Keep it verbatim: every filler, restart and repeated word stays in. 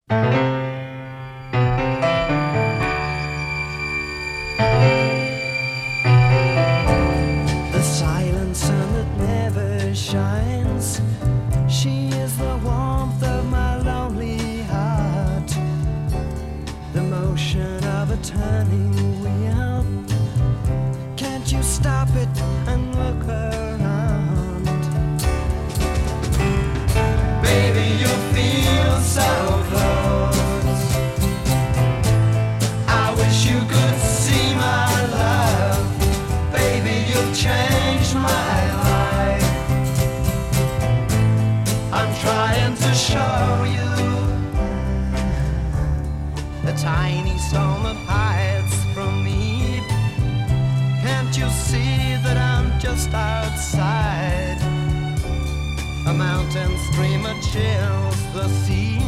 The silent sun that never shines, she is the warmth of my lonely heart, the motion of a turning wheel. Can't you stop it and look around? Baby, you feel so close. I wish you could see my love. Baby, you've changed my life. I'm trying to show you the tiny stone that hides from me. Can't you see that I'm just outside? A mountain streamer chills the sea.